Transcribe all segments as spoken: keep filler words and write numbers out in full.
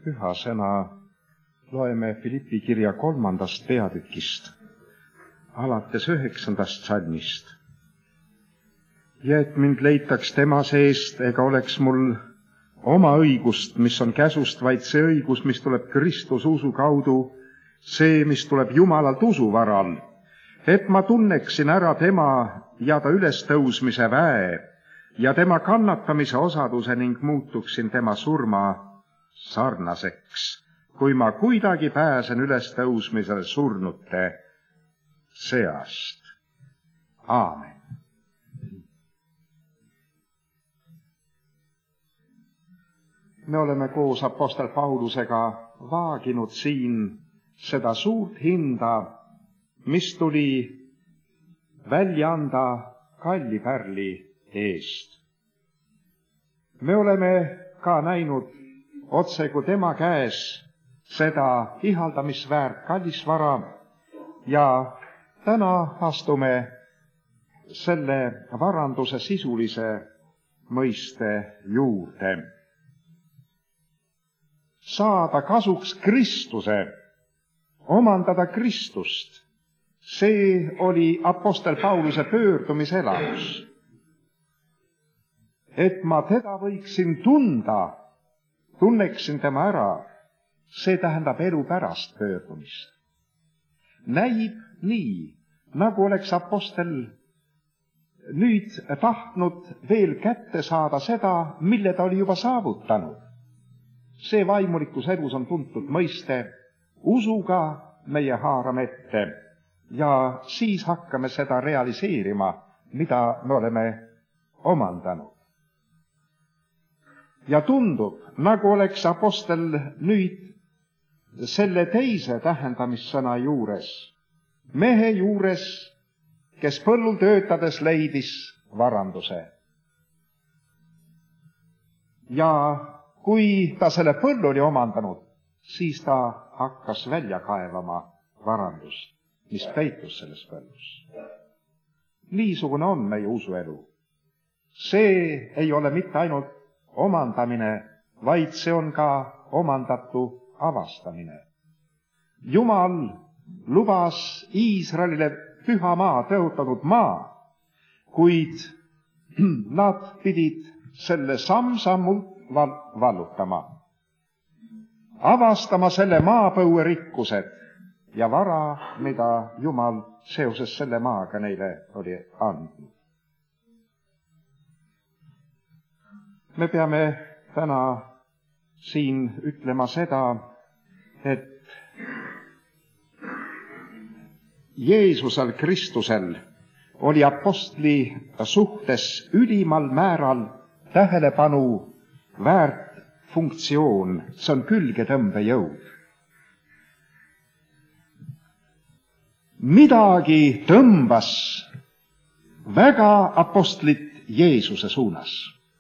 Püha sõna loeme Filippi kirja kolmandast peatükist, alates üheksandast salmist. Ja et mind leitaks tema seest, ega oleks mul oma õigust, mis on käsust, vaid see õigus, mis tuleb Kristus usu kaudu, see, mis tuleb Jumalalt usu varal, et ma tunneksin ära tema ja ta ülestõusmise väe ja tema kannatamise osaduse ning muutuksin tema surma sarnaseks, kui ma kuidagi pääsen ülestõusmisele surnute seast. Aamen. Me oleme koos apostel Paulusega vaaginud siin seda suurt hinda, mis tuli välja anda kalli pärli eest. Me oleme ka näinud otse kui tema käes seda ihaldamisväärt kallisvara ja täna astume selle varanduse sisulise mõiste juurde. Saada kasuks Kristuse, omandada Kristust, see oli apostel Pauluse pöördumiselamus. Et ma teda võiksin tunda, tunneksin tema ära, see tähendab elu pärast pöördumist. Näib nii, nagu oleks apostel nüüd tahtnud veel kätte saada seda, mille ta oli juba saavutanud. See vaimulikus elus on tuntud mõiste, usuga meie haarame ette ja siis hakkame seda realiseerima, mida me oleme omandanud. Ja tundub, nagu oleks apostel nüüd selle teise tähendamissõna juures, mehe juures, kes põllul töötades leidis varanduse. Ja kui ta selle põllu oli omandanud, siis ta hakkas välja kaevama varandust, mis peitus selles põllus. Niisugune on meie usuelu. See ei ole mitte ainult omandamine, vaid see on ka omandatu avastamine. Jumal lubas Iisraelile püha maa, tõotanud maa, kuid nad pidid selle samm-sammult vallutama, avastama selle maapõue rikkused ja vara, mida Jumal seoses selle maaga neile oli andnud. Me peame täna siin ütlema seda, et Jeesusel Kristusel oli apostli suhtes ülimal määral tähelepanu väärt funktsioon, see on külgetõmbejõud. Midagi tõmbas väga apostlit Jeesuse suunas.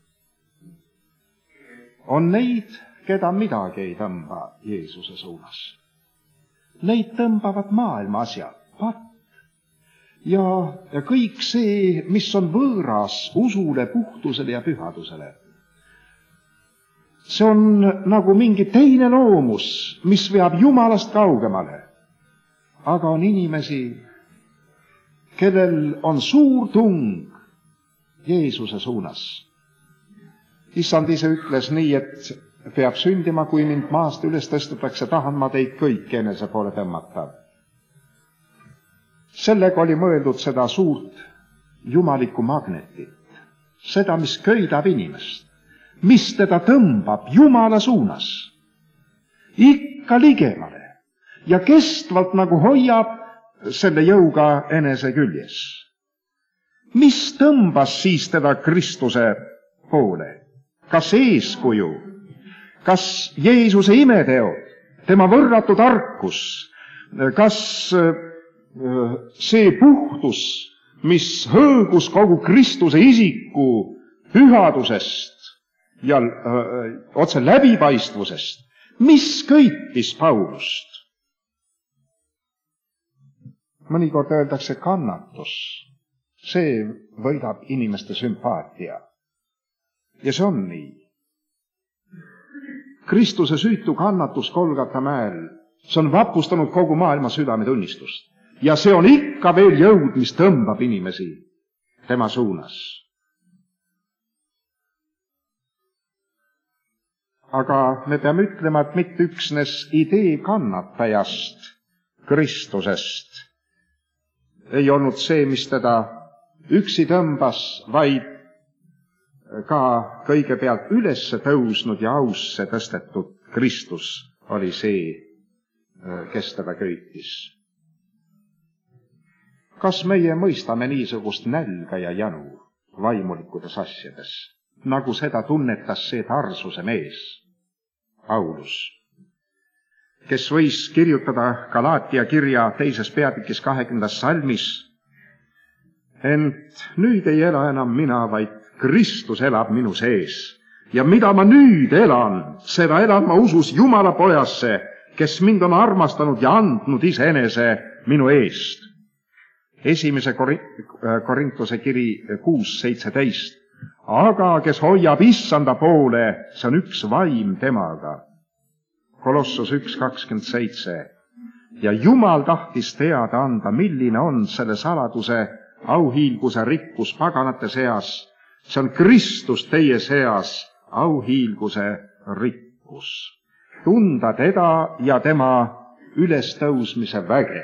On neid, keda midagi ei tõmba Jeesuse suunas. Neid tõmbavad maailma asjad, patt ja, ja kõik see, mis on võõras usule, puhtusele ja pühadusele. See on nagu mingi teine loomus, mis veab Jumalast kaugemale. Aga on inimesi, kellel on suur tung Jeesuse suunas. Issand ise ütles nii, et peab sündima, kui mind maast üles tõstetakse, tahan ma teid kõik enese poole tõmmata. Sellega oli mõeldud seda suurt jumalikku magnetit, seda, mis köidab inimest, mis teda tõmbab Jumala suunas, ikka ligemale ja kestvalt nagu hoiab selle jõuga enese küljes. Mis tõmbas siis teda Kristuse poole? Kas eeskuju, kas Jeesuse imeteod, tema võrratu tarkus, kas see puhtus, mis hõõgus kogu Kristuse isiku pühadusest ja öö, otse läbipaistvusest, mis köitis Paulust? Mõnikord öeldakse kannatus, see võidab inimeste sümpaatia. Ja see on nii. Kristuse süütu kannatus Golgata mäel, see on vapustanud kogu maailma südametunnistust. Ja see on ikka veel jõud, mis tõmbab inimesi tema suunas. Aga me peame ütlema, et mitte üksnes idee kannatajast, Kristusest, ei olnud see, mis teda üksi tõmbas, vaid ka kõigepealt ülesse tõusnud ja ausse tõstetud Kristus oli see, kes teda köitis. Kas meie mõistame niisugust nälga ja janu vaimulikkudes asjades, nagu seda tunnetas see Tarsuse mees, Paulus, kes võis kirjutada Galaatia kirja teises peatükis kahekümnendas salmis, ent nüüd ei ela enam mina, vaid Kristus elab minu sees. Ja mida ma nüüd elan, seda elan ma usus Jumala pojasse, kes mind on armastanud ja andnud iseenese minu eest. Esimese Korintuse kiri kuus seitseteist. Aga kes hoiab issanda poole, see on üks vaim temaga. Kolossus üks kakskümmend seitse. Ja Jumal tahtis teada anda, milline on selle saladuse auhiilguse rikkus paganate seas. See on Kristus teie seas, auhiilguse rikkus. Tunda teda ja tema ülestõusmise väge.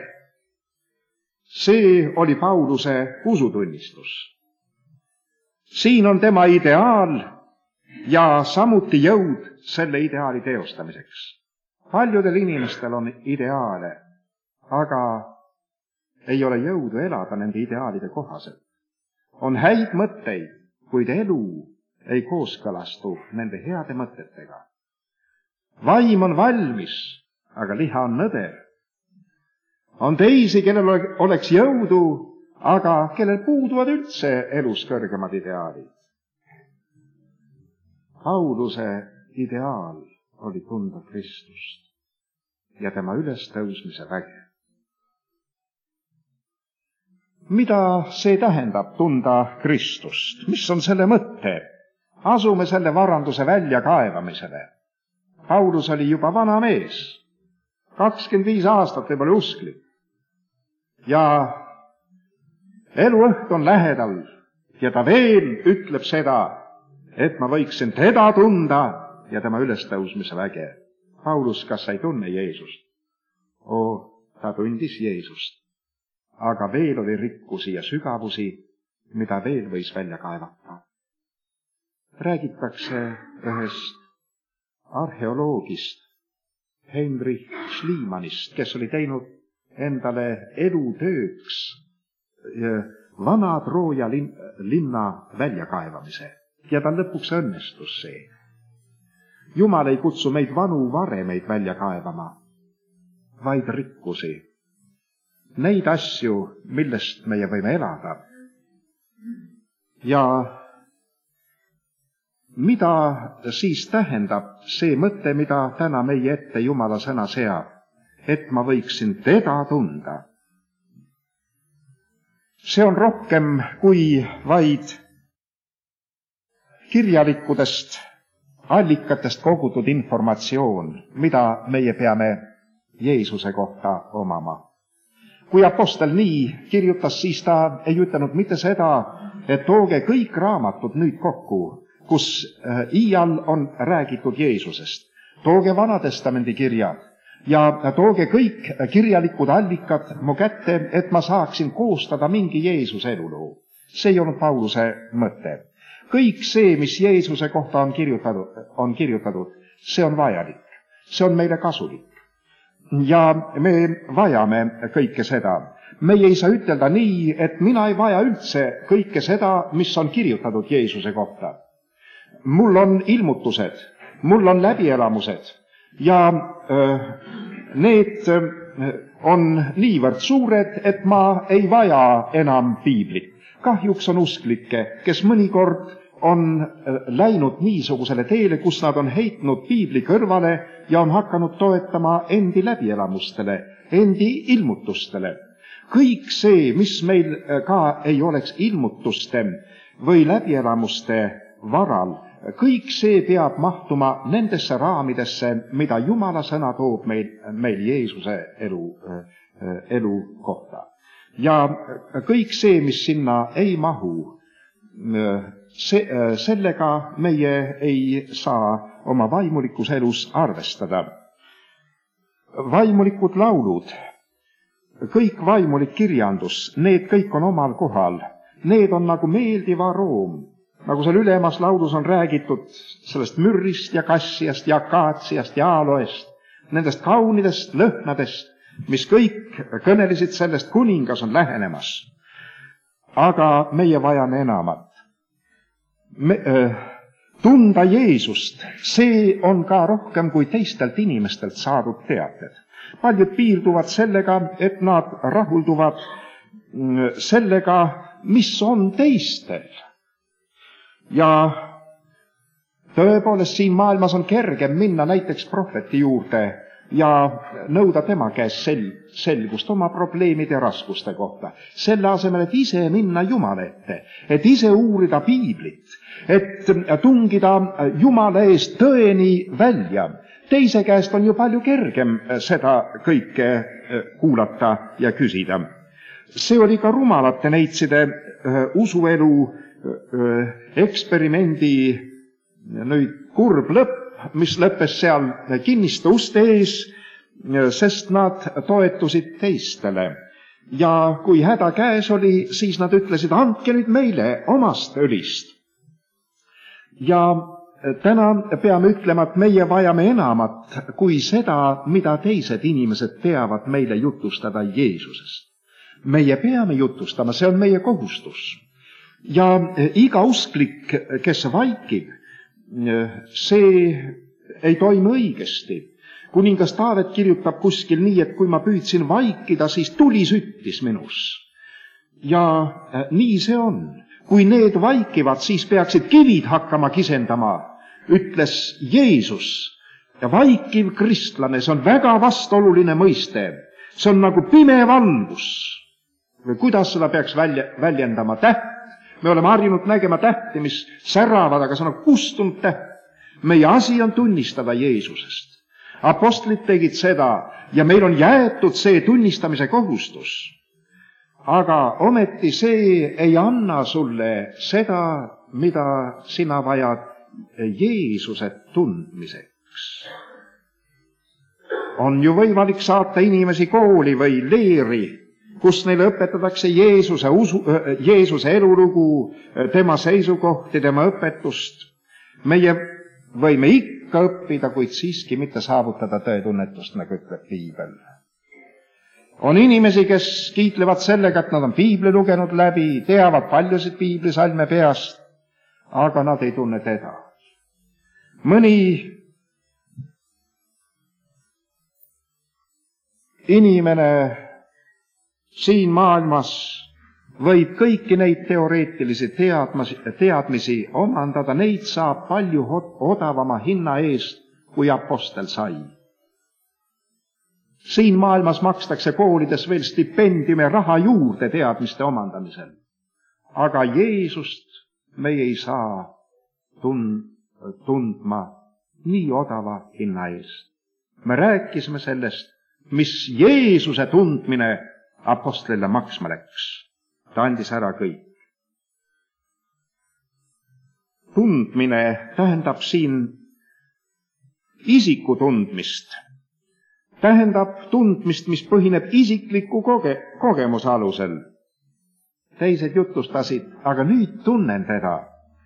See oli Pauluse usutunnistus. Siin on tema ideaal ja samuti jõud selle ideaali teostamiseks. Paljudel inimestel on ideaale, aga ei ole jõudu elada nende ideaalide kohaselt. On häid mõtteid, kuid elu ei kooskõlastu nende heade mõtetega. Vaim on valmis, aga liha on nõder. On teisi, kellel oleks jõudu, aga kellel puuduvad üldse elus kõrgemad ideaalid. Pauluse ideaal oli tunda Kristust ja tema ülestõusmise väge. Mida see tähendab tunda Kristust? Mis on selle mõte? Asume selle varanduse välja kaevamisele. Paulus oli juba vana mees, kakskümmend viis aastat võib olla usklik. Ja eluõht on lähedal ja ta veel ütleb seda, et ma võiksin teda tunda ja tema ülestõusmise väge. Paulus, kas sa ei tunne Jeesust? Oo, ta tundis Jeesust. Aga veel oli rikkusi ja sügavusi, mida veel võis välja kaevata. Räägitakse ühest arheoloogist, Heinrich Schliemannist, kes oli teinud endale elutööks vana Trooja linna väljakaevamise ja tal lõpuks õnnestus see. Jumal ei kutsu meid vanu varemeid välja kaevama, vaid rikkusi. Neid asju, millest meie võime elada. Ja mida siis tähendab see mõte, mida täna meie ette Jumala sõna seab, et ma võiksin teda tunda? See on rohkem kui vaid kirjalikkudest, allikatest kogutud informatsioon, mida meie peame Jeesuse kohta omama. Kui apostel nii kirjutas, siis ta ei ütelnud mitte seda, et tooge kõik raamatud nüüd kokku, kus iial on räägitud Jeesusest. Tooge Vanatestamendi kirjad ja tooge kõik kirjalikud allikad mu kätte, et ma saaksin koostada mingi Jeesuse eluloo. See ei olnud Pauluse mõte. Kõik see, mis Jeesuse kohta on kirjutatud, on kirjutatud, see on vajalik. See on meile kasulik. Ja me vajame kõike seda. Meie ei saa ütelda nii, et mina ei vaja üldse kõike seda, mis on kirjutatud Jeesuse kohta. Mul on ilmutused, mul on läbielamused ja öö, need on niivõrd suured, et ma ei vaja enam piiblit. Kahjuks on usklikke, kes mõnikord on läinud niisugusele teele, kus nad on heitnud piibli kõrvale ja on hakanud toetama endi läbielamustele, endi ilmutustele. Kõik see, mis meil ka ei oleks ilmutuste või läbielamuste varal, kõik see peab mahtuma nendesse raamidesse, mida Jumala sõna toob meil, meil Jeesuse elu, elu kohta. Ja kõik see, mis sinna ei mahu, see, sellega meie ei saa oma vaimulikus elus arvestada. Vaimulikud laulud, kõik vaimulik kirjandus, need kõik on omal kohal. Need on nagu meeldiva room. Nagu seal ülemas laulus on räägitud sellest mürrist ja kassiast ja akaatsiast ja aaloest, nendest kaunidest lõhnadest, mis kõik kõnelisid sellest, kuningas on lähenemas. Aga meie vajame enamat. Me, äh, tunda Jeesust, see on ka rohkem kui teistelt inimestelt saadud teated. Paljud piirduvad sellega, et nad rahulduvad sellega, mis on teistel. Ja tõepoolest siin maailmas on kergem minna näiteks prohveti juurde ja nõuda tema käest sel- selgust oma probleemide ja raskuste kohta. Selle asemel, et ise minna Jumala ette, et ise uurida piiblit, et tungida Jumala eest tõeni välja. Teise käest on ju palju kergem seda kõike kuulata ja küsida. See oli ka rumalate neitside usuelu eksperimendi nüüd kurb lõpp, mis lõppes seal kinniste uste ees, sest nad toetusid teistele. Ja kui häda käes oli, siis nad ütlesid, andke nüüd meile omast õlist. Ja täna peame ütlema, et meie vajame enamat kui seda, mida teised inimesed peavad meile jutustada Jeesusest. Meie peame jutustama, see on meie kohustus. Ja iga usklik, kes vaikib, see ei toimi õigesti. Kuningas Taavet kirjutab kuskil nii, et kui ma püüdsin vaikida, siis tuli süttis minus. Ja nii see on. Kui need vaikivad, siis peaksid kivid hakkama kisendama, ütles Jeesus. Ja vaikiv kristlane, see on väga vastuoluline mõiste. See on nagu pime valgus. Või kuidas seda peaks välja, väljendama? Täht. Me oleme harjunud nägema tähti, mis säravad, aga see on kustunud täht. Meie asi on tunnistada Jeesusest. Apostlid tegid seda ja meil on jäetud see tunnistamise kohustus. Aga ometi see ei anna sulle seda, mida sina vajad Jeesuse tundmiseks. On ju võimalik saata inimesi kooli või leeri, kus neile õpetatakse Jeesuse, usu, Jeesuse elulugu, tema seisukohti, tema õpetust. Meie võime ikka õppida, kuid siiski mitte saavutada tõetunnetust, nagu ütleb piibel. On inimesi, kes kiitlevad sellega, et nad on piibli lugenud läbi, teavad paljusid piiblisalme peast, aga nad ei tunne teda. Mõni inimene siin maailmas võib kõiki neid teoreetilisi teadmisi, teadmisi omandada, neid saab palju odavama hinna eest, kui apostel sai. Siin maailmas makstakse koolides veel stipendiume raha juurde teadmiste omandamisel. Aga Jeesust meie ei saa tund, tundma nii odava hinna eest. Me rääkisime sellest, mis Jeesuse tundmine apostlile maksma läks. Ta andis ära kõik. Tundmine tähendab siin isiku tundmist. Tähendab tundmist, mis põhineb isikliku koge- kogemuse alusel. Teised jutustasid, aga nüüd tunnen teda.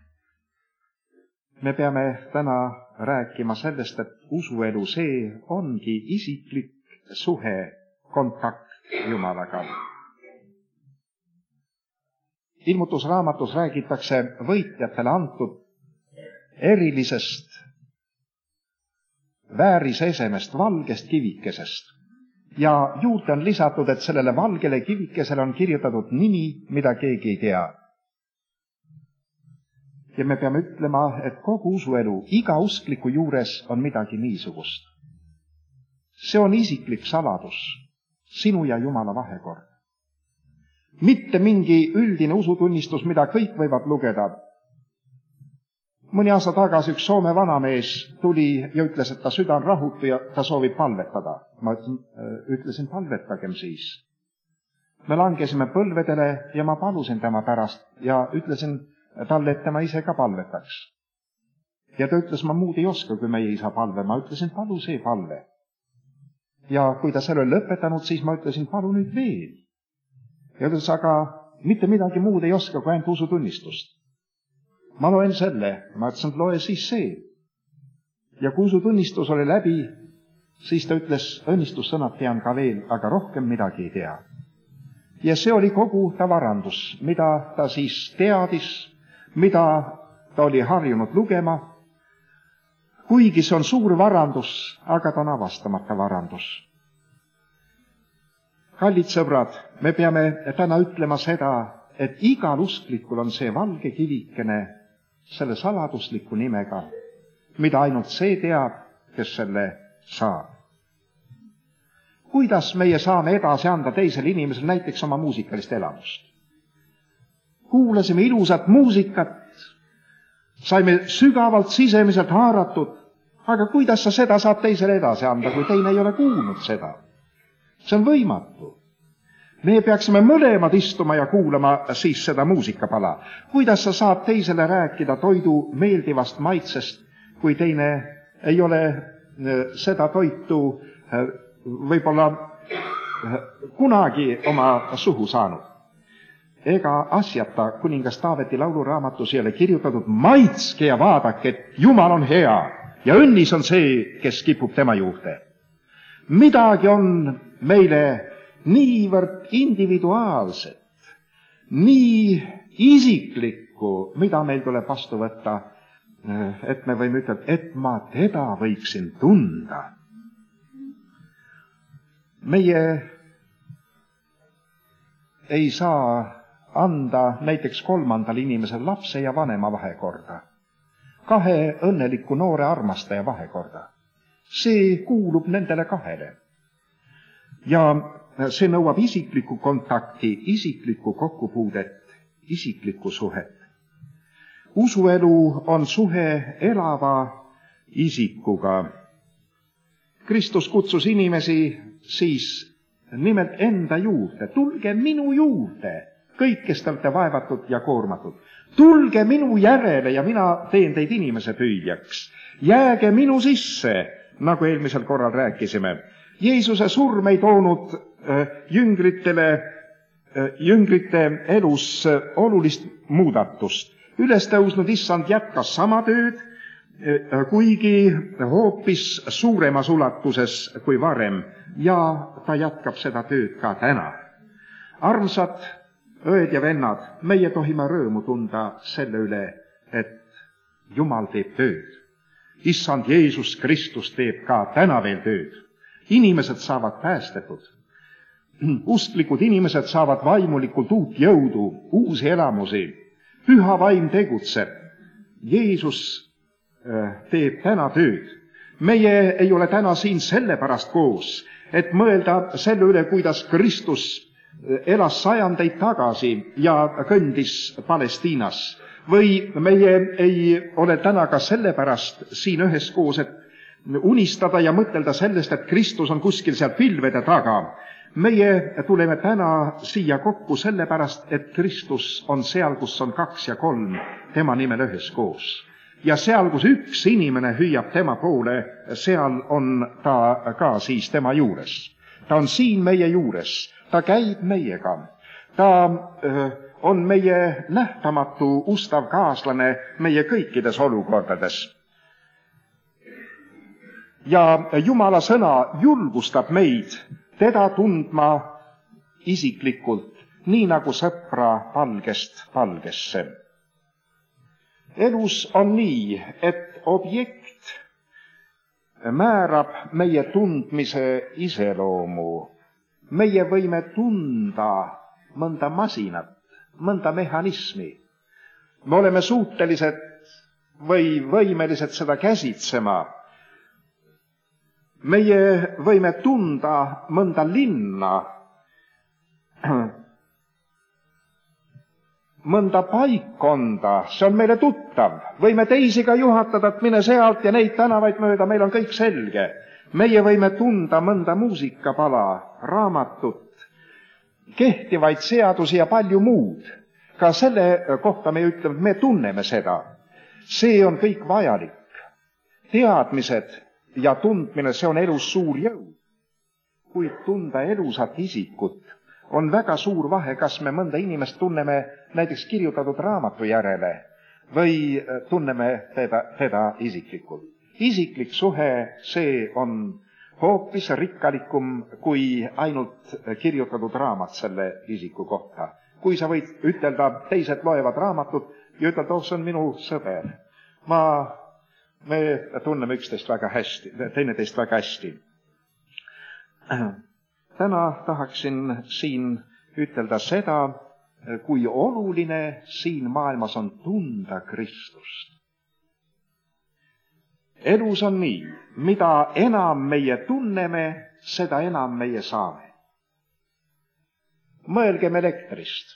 Me peame täna rääkima sellest, et usuelu see ongi isiklik suhe, kontakt Jumalaga. Ilmutusraamatus räägitakse võitjatele antud erilisest väärise esemest, valgest kivikesest. Ja juurde on lisatud, et sellele valgele kivikesele on kirjutatud nimi, mida keegi ei tea. Ja me peame ütlema, et kogu usuelu, iga uskliku juures on midagi niisugust. See on isiklik saladus, sinu ja Jumala vahekord. Mitte mingi üldine usutunnistus, mida kõik võivad lugeda. Mõni aasta tagasi üks Soome vanamees tuli ja ütles, et ta süda on rahutu ja ta soovib palvetada. Ma ütlesin, ütlesin palvetagem siis. Me langesime põlvedele ja ma palusin tema pärast ja ütlesin talle, et tema ise ka palvetaks. Ja ta ütles, ma muud ei oska, kui meie isa palve. Ma ütlesin, palu see palve. Ja kui ta selle lõpetanud, siis ma ütlesin, palu nüüd veel. Ja ütles, aga mitte midagi muud ei oska, kui ainult usutunnistust. Ma loen selle, ma ütlesin, loe siis see. Ja kui usutunnistus oli läbi, siis ta ütles, õnnistussõnad tean ka veel, aga rohkem midagi ei tea. Ja see oli kogu ta varandus, mida ta siis teadis, mida ta oli harjunud lugema. Kuigi see on suur varandus, aga ta on avastamata varandus. Kallid sõbrad, me peame täna ütlema seda, et igal usklikul on see valge kivikene selle saladusliku nimega, mida ainult see teab, kes selle saab. Kuidas meie saame edasi anda teisele inimesele näiteks oma muusikalist elamust? Kuulasime ilusat muusikat, saime sügavalt sisemiselt haaratud, aga kuidas sa seda saad teisele edasi anda, kui teine ei ole kuulnud seda? See on võimatu. Me peaksime mõlemad istuma ja kuulama siis seda muusikapala. Kuidas sa saad teisele rääkida toidu meeldivast maitsest, kui teine ei ole seda toitu võib-olla kunagi oma suhu saanud? Ega asjata kuningas Taaveti lauluraamatus ei ole kirjutatud, maitske ja vaadake, et Jumal on hea ja õnnis on see, kes kipub tema juurde. Midagi on meile niivõrd individuaalset, nii isiklikku, mida meil tuleb vastu võtta, et me võime ütelda, et ma teda võiksin tunda. Meie ei saa anda näiteks kolmandal inimesel lapse ja vanema vahekorda, kahe õnneliku noore armastaja vahekorda. See kuulub nendele kahele. Ja see nõuab isiklikku kontakti, isiklikku kokkupuudet, isiklikku suhet. Usuelu on suhe elava isikuga. Kristus kutsus inimesi siis nimelt enda juurde. Tulge minu juurde, kõik, kes te olete vaevatud ja koormatud. Tulge minu järele ja mina teen teid inimese püüjaks. Jääge minu sisse, nagu eelmisel korral rääkisime. Jeesuse surm ei toonud jüngritele, jüngrite elus olulist muudatust. Üles tõusnud issand jätkas sama tööd, kuigi hoopis suuremas ulatuses kui varem, ja ta jätkab seda tööd ka täna. Armsad õed ja vennad, meie tohime rõõmu tunda selle üle, et Jumal teeb tööd. Issand Jeesus Kristus teeb ka täna veel tööd. Inimesed saavad päästetud. Usklikud inimesed saavad vaimulikult uut jõudu, uusi elamusi. Püha vaim tegutseb. Jeesus teeb täna tööd. Meie ei ole täna siin sellepärast koos, et mõelda selle üle, kuidas Kristus elas sajandeid tagasi ja kõndis Palestiinas. Või meie ei ole täna ka sellepärast siin üheskoos, et unistada ja mõtelda sellest, et Kristus on kuskil seal pilvede taga. Meie tuleme täna siia kokku sellepärast, et Kristus on seal, kus on kaks ja kolm tema nimel üheskoos. Ja seal, kus üks inimene hüüab tema poole, seal on ta ka siis tema juures. Ta on siin meie juures, ta käib meiega, ta on meie nähtamatu ustav kaaslane meie kõikides olukordades. Ja Jumala sõna julgustab meid teda tundma isiklikult, nii nagu sõpra palgest palgesse. Elus on nii, et objekt määrab meie tundmise iseloomu. Meie võime tunda mõnda masinat, mõnda mehhanismi. Me oleme suutelised või võimelised seda käsitsema. Meie võime tunda mõnda linna. mõnda paikkonda, see on meile tuttav. Võime teisi ka juhatada, et mine sealt ja neid tänavaid mööda, meil on kõik selge. Meie võime tunda mõnda muusikapala, raamatut, kehtivaid seadusi ja palju muud. Ka selle kohta me ütleme, et me tunneme seda. See on kõik vajalik. Teadmised ja tundmine, see on elus suur jõud. Kuid tunda elusat isikut on väga suur vahe, kas me mõnda inimest tunneme näiteks kirjutatud raamatu järele või tunneme teda, teda isiklikult. Isiklik suhe, see on hoopis rikkalikum kui ainult kirjutatud raamat selle isiku kohta. Kui sa võid ütelda, teised loevad raamatut ja ütelda, oh, see on minu sõber. Ma, me tunneme üksteist väga hästi, teineteist väga hästi. Täna tahaksin siin ütelda seda, kui oluline siin maailmas on tunda Kristust. Elus on nii, mida enam meie tunneme, seda enam meie saame. Mõelgem elektrist.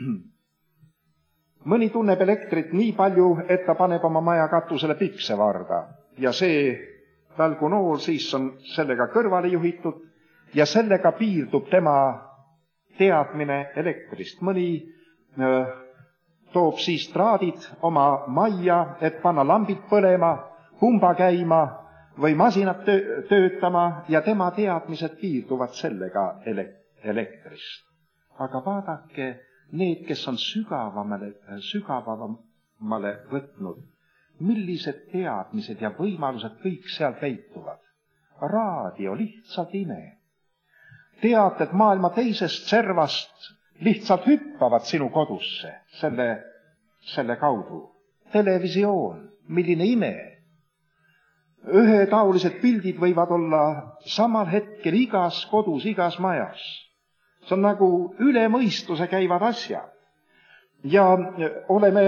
Mõni tunneb elektrit nii palju, et ta paneb oma maja katusele piksevarda ja see välgunool siis on sellega kõrvale juhitud ja sellega piirdub tema teadmine elektrist. Mõni öö, toob siis traadid oma majja, et panna lambid põlema, pumba käima või masinat töötama ja tema teadmised piirduvad sellega elektrist. Aga vaadake, need, kes on sügavamale, sügavamale võtnud, millised teadmised ja võimalused kõik seal peituvad. Raadio, lihtsalt ime. Teated maailma teisest servast lihtsalt hüppavad sinu kodusse selle, selle kaudu. Televisioon, milline ime. Ühetaolised pildid võivad olla samal hetkel igas kodus, igas majas. See on nagu üle mõistuse käivad asjad. Ja oleme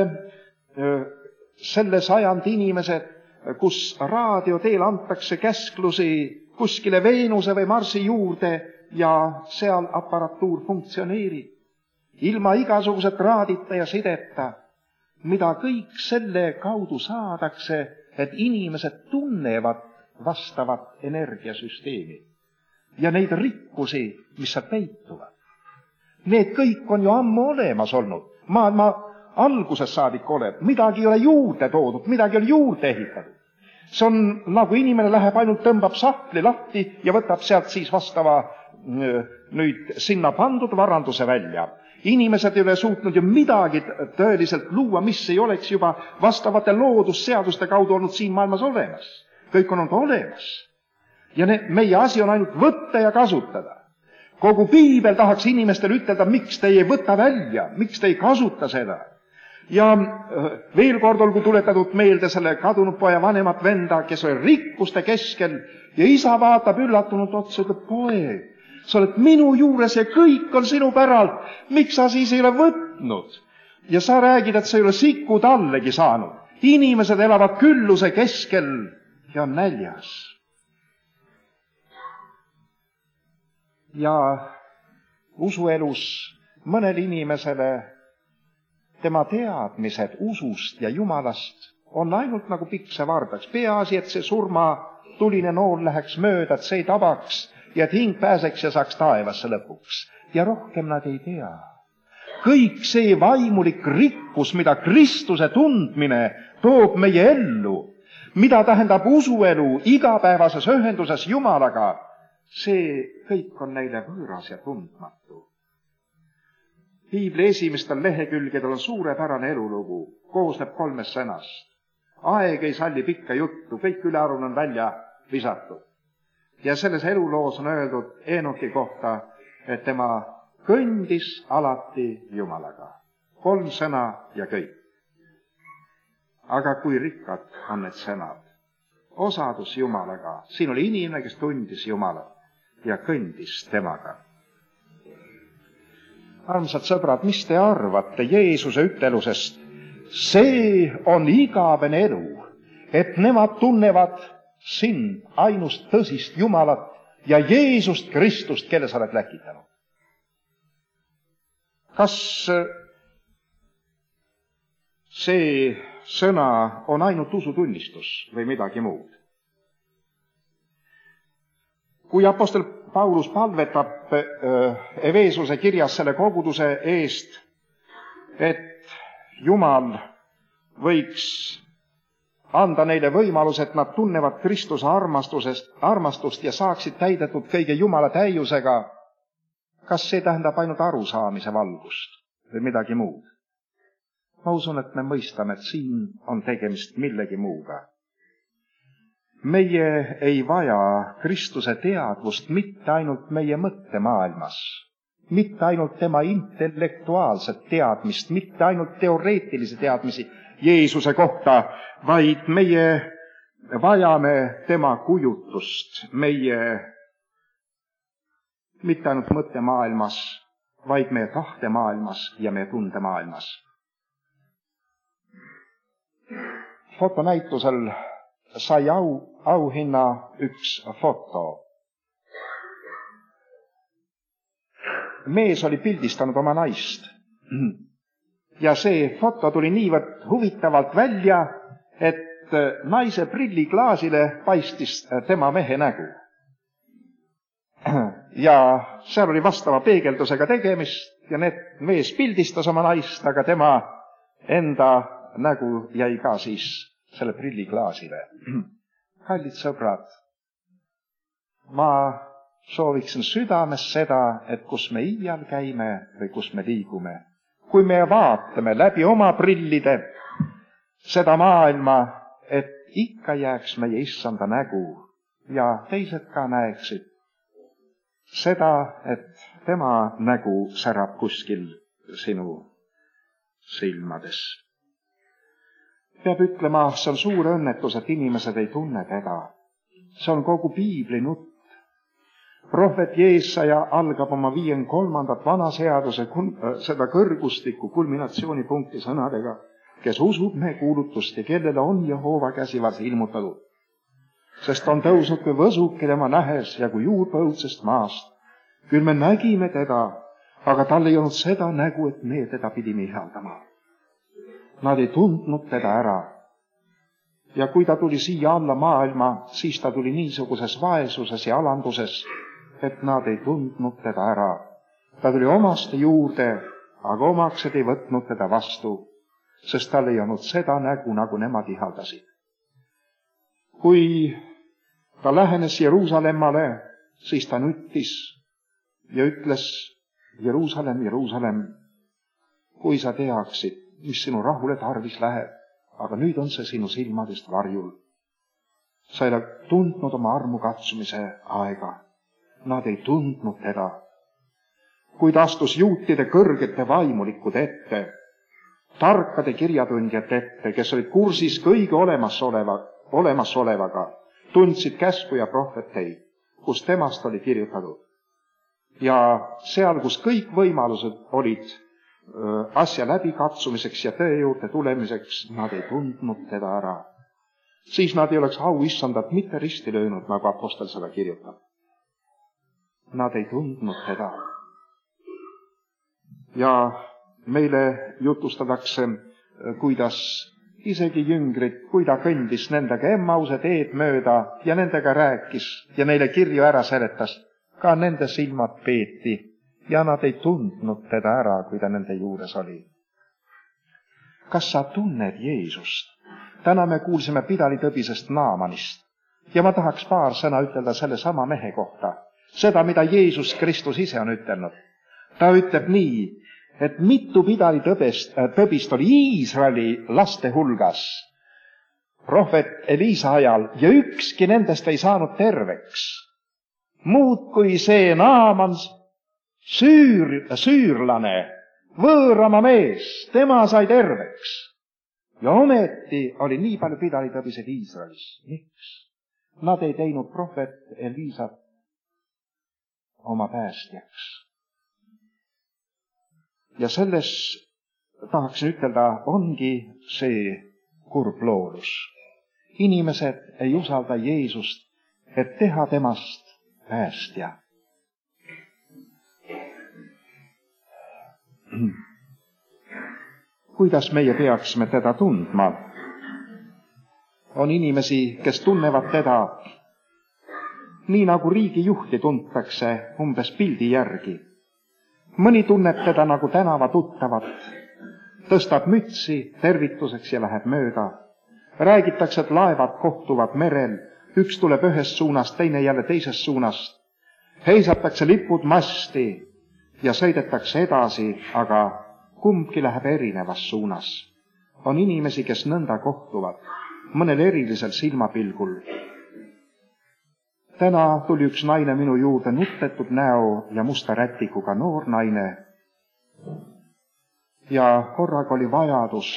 selle sajandi inimesed, kus raadio teel antakse käsklusi kuskile Veenuse või Marsi juurde ja seal aparatuur funktsioneerib. Ilma igasuguse traadita ja sideta, mida kõik selle kaudu saadakse, et inimesed tunnevad vastavat energiasüsteemi. Ja neid rikkusi, mis seal peituvad. Need kõik on ju ammu olemas olnud. Maailma alguses saadik oleb. Midagi ei ole juurde toodud, midagi ei ole juurde ehitatud. See on nagu inimene läheb ainult tõmbab sahtli lahti ja võtab sealt siis vastava nüüd sinna pandud varanduse välja. Inimesed ei ole suutnud ju midagi tõeliselt luua, mis ei oleks juba vastavate loodusseaduste kaudu olnud siin maailmas olemas. Kõik on olnud olemas. Ja ne, meie asi on ainult võtta ja kasutada. Kogu piibel tahaks inimestele ütelda, miks te ei võta välja, miks te ei kasuta seda. Ja veel kord olgu tuletatud meelde selle kadunud poja vanemat venda, kes oli rikkuste keskel ja isa vaatab üllatunult otsa, ütleb, poeg, sa oled minu juures ja kõik on sinu päralt, miks sa siis ei ole võtnud? Ja sa räägid, et sa ei ole sikku tallegi saanud. Inimesed elavad külluse keskel ja on näljas. Ja usuelus mõnel inimesele tema teadmised usust ja Jumalast on ainult nagu piksevardaks. Peaasi, et see surma tuline nool läheks mööda, et see ei tabaks ja et hing pääseks ja saaks taevasse lõpuks. Ja rohkem nad ei tea. Kõik see vaimulik rikkus, mida Kristuse tundmine toob meie ellu, mida tähendab usuelu igapäevases ühenduses Jumalaga, see kõik on neile võõras ja tundmatu. Piibli esimestel lehekülgedel on suurepärane elulugu, koosneb kolmest sõnast. Aeg ei salli pikka juttu, kõik ülearun on välja visatud. Ja selles eluloos on öeldud Eenoki kohta, et tema kõndis alati Jumalaga. Kolm sõna ja kõik. Aga kui rikkad on need sõnad? Osadus Jumalaga. Siin oli inimene, kes tundis Jumalat ja kõndis temaga. Armsad sõbrad, mis te arvate Jeesuse ütelusest? See on igavene elu, et nemad tunnevad sind, ainust tõsist Jumalat ja Jeesust Kristust, kelle sa oled läkitanud. Kas see sõna on ainult usutunnistus või midagi muud. Kui apostel Paulus palvetab Efesuse kirjas selle koguduse eest, et Jumal võiks anda neile võimalus, et nad tunnevad Kristuse armastusest, armastust ja saaksid täidetud kõige Jumala täiusega, kas see tähendab ainult arusaamise valgust või midagi muud? Ma usun, et me mõistame, et siin on tegemist millegi muuga. Meie ei vaja Kristuse teadvust mitte ainult meie mõttemaailmas, mitte ainult tema intellektuaalset teadmist, mitte ainult teoreetilisi teadmisi Jeesuse kohta, vaid meie vajame tema kujutust, meie mitte ainult mõttemaailmas, vaid meie tahtemaailmas ja meie tundemaailmas. Fotonäitusel sai au, auhinna üks foto. Mees oli pildistanud oma naist. Ja see foto tuli niivõrd huvitavalt välja, et naise prilliklaasile paistis tema mehe nägu. Ja seal oli vastava peegeldusega tegemist ja need mees pildistas oma naist, aga tema enda nägu jäi ka siis selle prilliklaasile. Kallid sõbrad, ma sooviksin südames seda, et kus me iial käime või kus me liigume, kui me vaatame läbi oma prillide seda maailma, et ikka jääks meie issanda nägu ja teised ka näeksid seda, et tema nägu särab kuskil sinu silmades. Peab ütlema, see on suur õnnetus, et inimesed ei tunne teda. See on kogu piibli nutt. Prohvet Jeesaja algab oma viiekümne kolmandat vanaseaduse seda kõrgustiku kulminatsioonipunkti sõnadega, kes usub me kuulutust ja kellele on Jehova käsivarsi ilmutatud. Sest on tõusnud kui võsuki tema nähes ja kui juur põudsest maast. Küll me nägime teda, aga tal ei olnud seda nägu, et me teda pidime ihaldama. Nad ei tundnud teda ära. Ja kui ta tuli siia alla maailma, siis ta tuli niisuguses vaesuses ja alanduses, et nad ei tundnud teda ära. Ta tuli omaste juurde, aga omaksed ei võtnud teda vastu, sest tal ei olnud seda nägu, nagu nemad ihaldasid. Kui ta lähenes Jeruusalemmale, siis ta nuttis ja ütles, Jeruusalemm, Jeruusalemm, kui sa teaksid, mis sinu rahule tarvis läheb, aga nüüd on see sinu silmadest varjul. Sa ei ole tundnud oma armu katsumise aega. Nad ei tundnud teda. Kui ta astus juutide kõrgete vaimulikkude ette, tarkade kirjatundjate ette, kes olid kursis kõige olemasoleva, olemasolevaga, tundsid käsku ja prohveteid, kus temast oli kirjutatud. Ja seal, kus kõik võimalused olid asja läbikatsumiseks ja tõe juurde tulemiseks, nad ei tundnud teda ära. Siis nad ei oleks au issandat mitte risti löönud, nagu apostel seda kirjutab. Nad ei tundnud teda. Ja meile jutustatakse, kuidas isegi jüngrid, kui ta kõndis nendega Emmause teed mööda ja nendega rääkis ja neile kirju ära seletas, ka nende silmad peeti. Ja nad ei tundnud teda ära, kui ta nende juures oli. Kas sa tunned Jeesust? Täna me kuulsime pidalitõbisest Naamanist. Ja ma tahaks paar sõna ütelda selle sama mehe kohta. Seda, mida Jeesus Kristus ise on ütelnud. Ta ütleb nii, et mitu pidalitõbist tõbist oli Iisraeli laste hulgas prohvet Eliisa ajal ja ükski nendest ei saanud terveks. Muud kui see Naaman, Süür, süürlane, võõrama mees, tema sai terveks. Ja ometi oli nii palju pidalitõbiseid Iisraelis. Miks? Nad ei teinud prohvet Eliisat oma päästjaks. Ja selles, tahaksin ütelda, ongi see kurb loodus. Inimesed ei usalda Jeesust, et teha temast päästja. kuidas meie peaksime teda tundma? On inimesi, kes tunnevad teda nii nagu riigijuhti tuntakse umbes pildi järgi. Mõni tunneb teda nagu tänava tuttavat, tõstab mütsi tervituseks ja läheb mööda. Räägitakse, et laevad kohtuvad merel, üks tuleb ühest suunast, teine jälle teisest suunast. Heisatakse lipud masti ja sõidetakse edasi, aga kumbki läheb erinevas suunas. On inimesi, kes nõnda kohtuvad, mõnel erilisel silmapilgul. Täna tuli üks naine minu juurde, nuttetud näo ja musta rätikuga noor naine. Ja korraga oli vajadus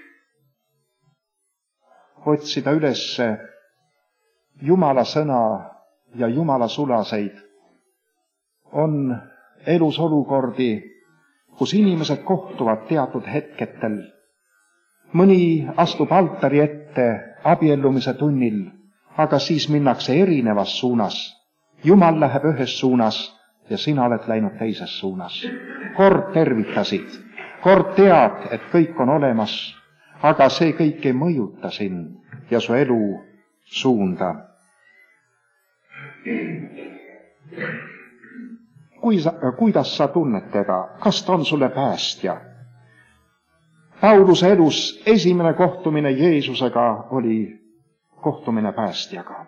otsida ülesse Jumala sõna ja Jumala sulaseid. On elus olukordi, kus inimesed kohtuvad teatud hetketel. Mõni astub altari ette abiellumise tunnil, aga siis minnakse erinevas suunas. Jumal läheb ühes suunas ja sina oled läinud teises suunas. Kord tervitasid, kord tead, et kõik on olemas, aga see kõik ei mõjuta sind ja su elu suunda. Kui sa, kuidas sa tunned teda? Kas ta on sulle päästja? Pauluse elus esimene kohtumine Jeesusega oli kohtumine päästjaga.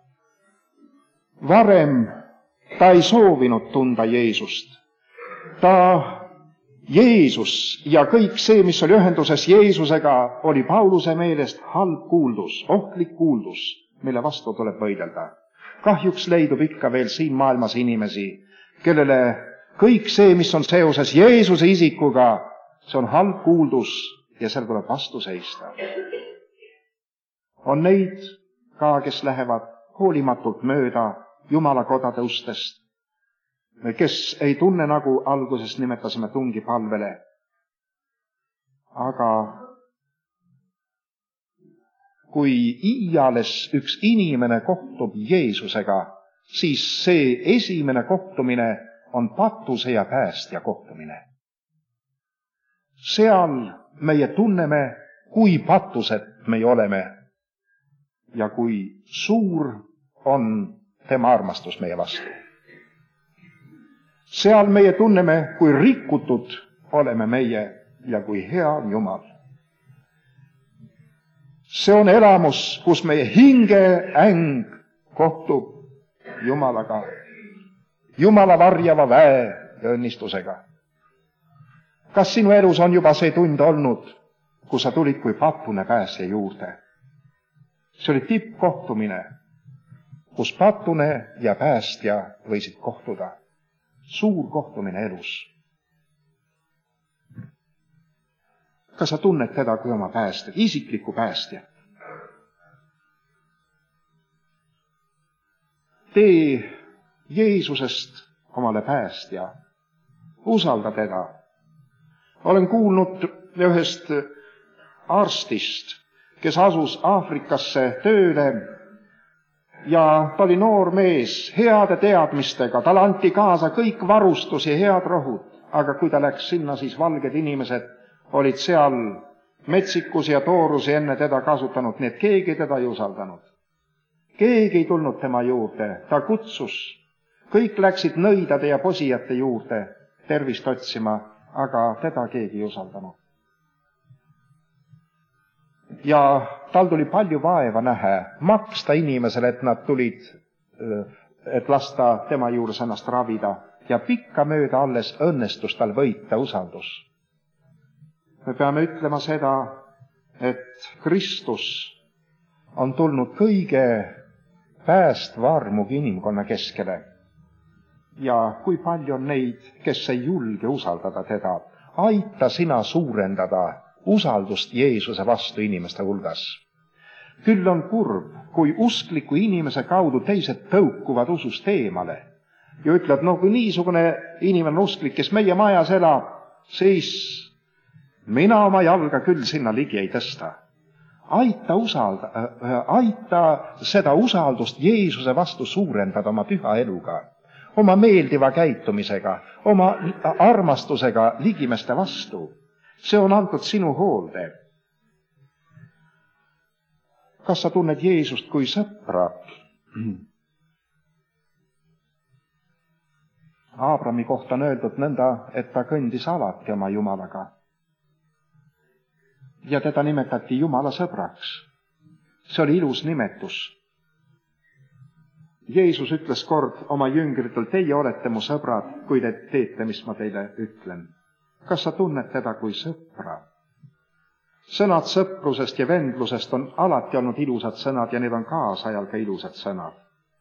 Varem ta ei soovinud tunda Jeesust. Ta, Jeesus ja kõik see, mis oli ühenduses Jeesusega, oli Pauluse meelest halb kuuldus, ohtlik kuuldus, mille vastu tuleb võidelda. Kahjuks leidub ikka veel siin maailmas inimesi, kellele kõik see, mis on seoses Jeesuse isikuga, see on halb kuuldus ja seal tuleb vastu seista. On neid ka, kes lähevad hoolimatult mööda Jumala kodade ustest, kes ei tunne, nagu alguses nimetasime, tungi palvele. Aga kui iiales üks inimene kohtub Jeesusega, siis see esimene kohtumine on patuse ja päästja kohtumine. Seal meie tunneme, kui patused meie oleme ja kui suur on tema armastus meie vastu. Seal meie tunneme, kui rikutud oleme meie ja kui hea on Jumal. See on elamus, kus meie hingeäng kohtub Jumalaga, Jumala varjava väe ja õnnistusega. Kas sinu elus on juba see tund olnud, kus sa tulid kui patune pääsja juurde? See oli tippkohtumine, kus patune ja päästja võisid kohtuda. Suur kohtumine elus. Kas sa tunned teda kui oma päästja, isikliku päästja? Tee Jeesusest omale päästja. Usalda teda. Olen kuulnud ühest arstist, kes asus Aafrikasse tööle ja ta oli noor mees, heade teadmistega, tal anti kaasa kõik varustus ja head rohud, aga kui ta läks sinna, siis valged inimesed olid seal metsikus ja toorusi enne teda kasutanud, nii et keegi teda ei usaldanud. Keegi ei tulnud tema juurde, ta kutsus, kõik läksid nõidade ja posijate juurde tervist otsima, aga teda keegi ei usaldanud. Ja tal tuli palju vaeva näha, maksta inimesele, et nad tulid, et lasta tema juures ennast ravida ja pikka mööda alles õnnestus tal võita usaldus. Me peame ütlema seda, et Kristus on tulnud kõige päästva armugi inimkonna keskele. Ja kui palju on neid, kes ei julge usaldada teda, aita sina suurendada usaldust Jeesuse vastu inimeste hulgas. Küll on kurb, kui uskliku inimese kaudu teised tõukuvad usust eemale ja ütlevad, no kui niisugune inimene on usklik, kes meie majas elab, siis mina oma jalga küll sinna ligi ei tõsta. Aita, usalda, aita seda usaldust Jeesuse vastu suurendada oma püha eluga, oma meeldiva käitumisega, oma armastusega ligimeste vastu. see on antud sinu hoolde. Kas sa tunned Jeesust kui sõpra? Aabrami kohta on öeldud nõnda, et ta kõndis alati oma Jumalaga. Ja teda nimetati Jumala sõbraks. See oli ilus nimetus. Jeesus ütles kord oma jüngritel, teie olete mu sõbrad, kui te teete, mis ma teile ütlen. Kas sa tunned teda kui sõpra? Sõnad sõprusest ja vendlusest on alati olnud ilusad sõnad ja need on kaasajal ka ilusad sõnad.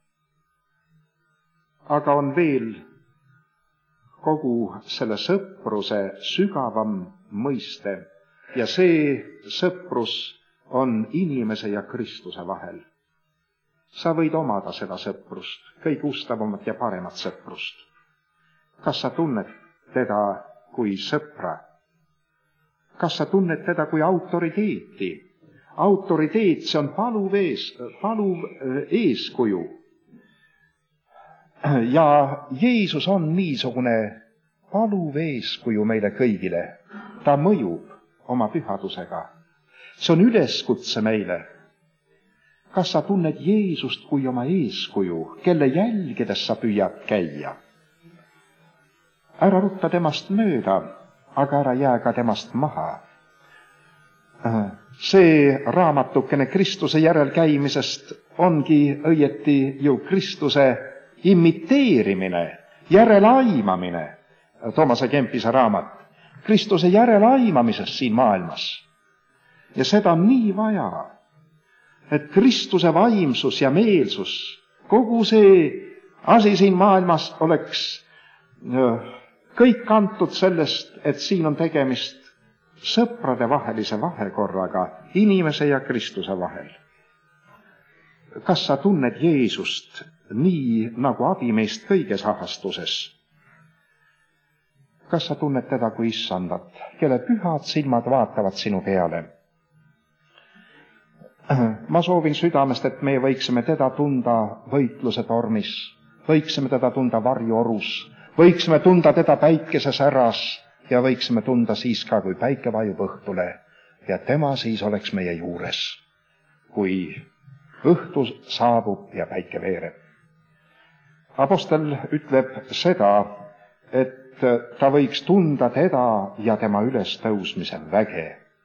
Aga on veel kogu selle sõpruse sügavam mõiste ja see sõprus on inimese ja Kristuse vahel. Sa võid omada seda sõprust, kõige ustavamat ja paremat sõprust. Kas sa tunned teda kui sõpra? Kas sa tunned teda kui autoriteeti? Autoriteet, see on paluv, ees, paluv eeskuju. Ja Jeesus on niisugune paluv eeskuju meile kõigile. Ta mõjub oma pühadusega. See on üleskutse meile. Kas sa tunned Jeesust kui oma eeskuju, kelle jälgedes sa püüad käia? Ära rutta temast mööda, aga ära jää ka temast maha. See raamatukene Kristuse järel käimisest ongi õieti ju Kristuse imiteerimine, järelaimamine, Toomase Kempise raamat, Kristuse järelaimamisest siin maailmas. Ja seda on nii vaja, et Kristuse vaimsus ja meelsus, kogu see asi siin maailmas oleks kõik kantud sellest, et siin on tegemist sõprade vahelise vahekorraga, inimese ja Kristuse vahel. Kas sa tunned Jeesust nii nagu abimeest kõiges ahastuses? Kas sa tunned teda kui issandat, kelle pühad silmad vaatavad sinu peale? Ma soovin südamest, et me võiksime teda tunda võitluse tormis, võiksime teda tunda varjuorus, võiksime tunda teda päikese säras ja võiksime tunda siis ka, kui päike vajub õhtule ja tema siis oleks meie juures, kui õhtu saabub ja päike veereb. Apostel ütleb seda, et ta võiks tunda teda ja tema ülestõusmise väge.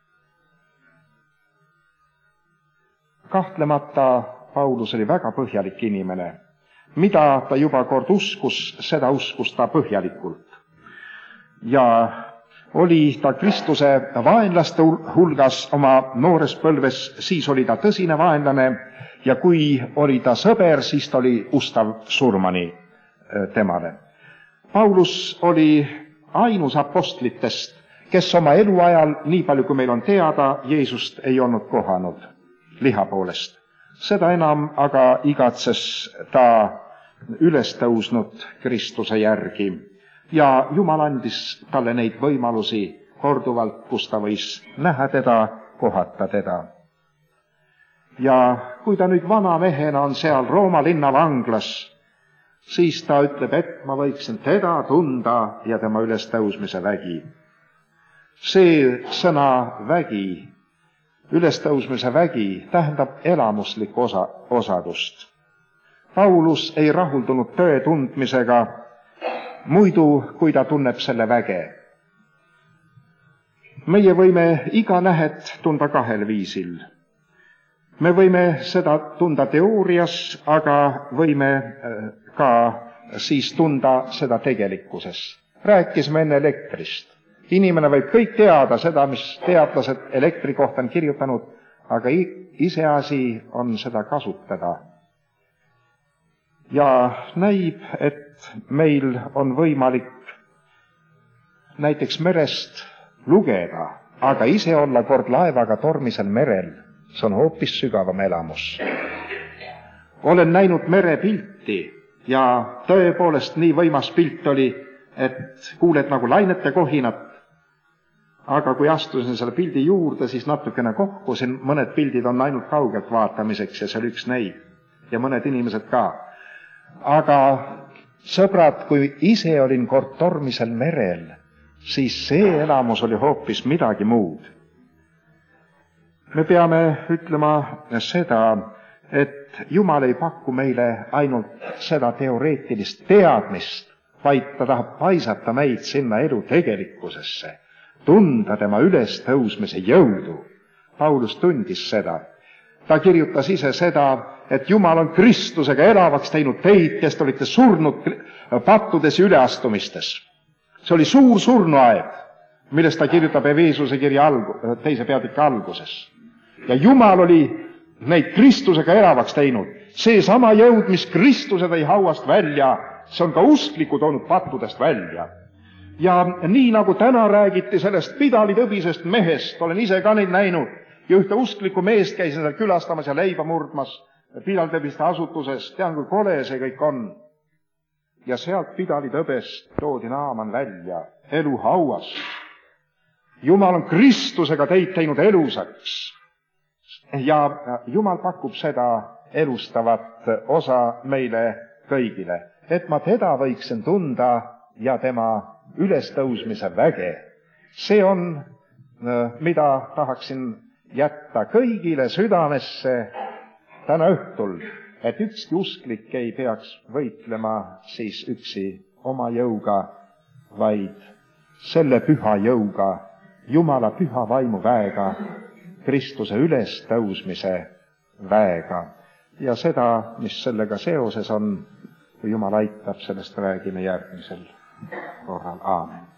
Kahtlemata Paulus oli väga põhjalik inimene. Mida ta juba kord uskus, seda uskus ta põhjalikult. Ja oli ta Kristuse vaenlaste hulgas oma noores põlves, siis oli ta tõsine vaenlane ja kui oli ta sõber, siis ta oli ustav surmani temale. Paulus oli ainus apostlitest, kes oma eluajal, nii palju kui meil on teada, Jeesust ei olnud kohanud liha poolest. Seda enam aga igatses ta ülestõusnud Kristuse järgi ja Jumal andis talle neid võimalusi korduvalt, kus ta võis näha teda, kohata teda. Ja kui ta nüüd vana mehena on seal Rooma linna vanglas, siis ta ütleb, et ma võiksin teda tunda ja tema ülestõusmise vägi. See sõna vägi, ülestõusmise vägi, tähendab elamuslikku osa, osadust. Paulus ei rahuldunud tõe tundmisega, muidu kui ta tunneb selle väge. Meie võime iga nähet tunda kahel viisil. Me võime seda tunda teoorias, aga võime ka siis tunda seda tegelikkuses. Rääkisime enne elektrist. Inimene võib kõik teada seda, mis teadlased elektri kohta on kirjutanud, aga iseasi on seda kasutada. Ja näib, et meil on võimalik näiteks merest lugeda, aga ise olla kord laevaga tormisel merel. See on hoopis sügavam elamus. Olen näinud merepilti ja tõepoolest nii võimas pilt oli, et kuuled nagu lainete kohinat, aga kui astusin selle pildi juurde, siis natukene kohkusin, mõned pildid on ainult kaugelt vaatamiseks ja see oli üks neid ja mõned inimesed ka. Aga sõbrad, kui ise olin kord tormisel merel, siis see elamus oli hoopis midagi muud. Me peame ütlema seda, et Jumal ei paku meile ainult seda teoreetilist teadmist, vaid ta tahab paisata meid sinna elu tegelikkusesse, tunda tema ülestõusmise jõudu. Paulus tundis seda. Ta kirjutas ise seda, et Jumal on Kristusega elavaks teinud teid, kes te olite surnud pattudes ja üleastumistes. See oli suur surnuaed, millest ta kirjutab Efesuse kirja algu, teise peatüki alguses. Ja Jumal oli neid Kristusega elavaks teinud. See sama jõud, mis Kristuse tõi hauast välja, see on ka uskliku toonud pattudest välja. Ja nii nagu täna räägiti sellest pidalitõbisest mehest, olen ise ka neid näinud, ja ühte usklikku meest käisin seal külastamas ja leiba murdmas pidalitõbiste asutuses, tean kui kole see kõik on. Ja sealt pidalitõbest toodi Naaman välja elu hauast. Jumal on Kristusega teid teinud elusaks. Ja Jumal pakub seda elustavat osa meile kõigile, et ma teda võiksin tunda ja tema ülestõusmise väge. See on, mida tahaksin jätta kõigile südamesse täna õhtul, et ükski usklik ei peaks võitlema siis üksi oma jõuga, vaid selle püha jõuga, Jumala püha vaimu väega, Kristuse ülestõusmise väega. Ja seda, mis sellega seoses on, kui Jumal aitab, sellest räägime järgmisel korral. Aamen.